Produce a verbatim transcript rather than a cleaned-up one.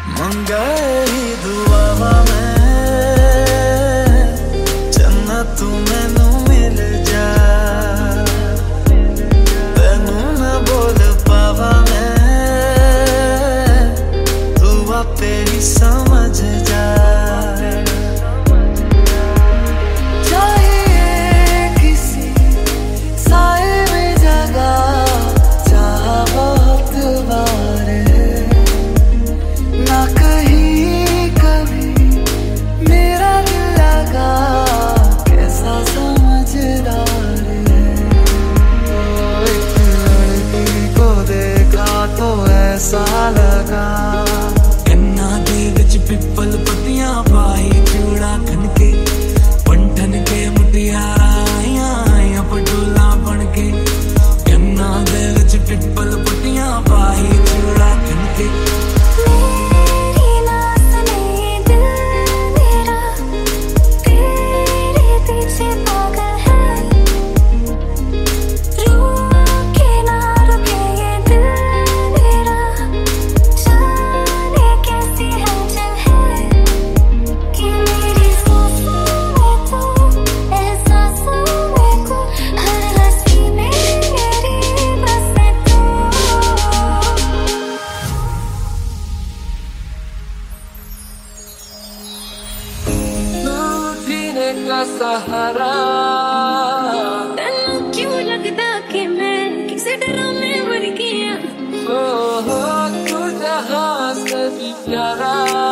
मंगाए ही दुआवा मैं जन्नत तू मैनू मिल जा तेनू ना बोल पावा मैं तू आपे ही समझ जा ऐसा लगा कन्ना दे विच पिपल पत्तियां पाई चूड़ा खनके पंठन के मुटियारा आइयां आइयां पटोला बनके कन्ना दे विच पिपल पत्तियां पाई चूड़ा खनके का सहारा तन्नू क्यों लगदा कि मैं किसे ड्रामे वर्गी हां ओ हो तू जहां से भी प्यारा।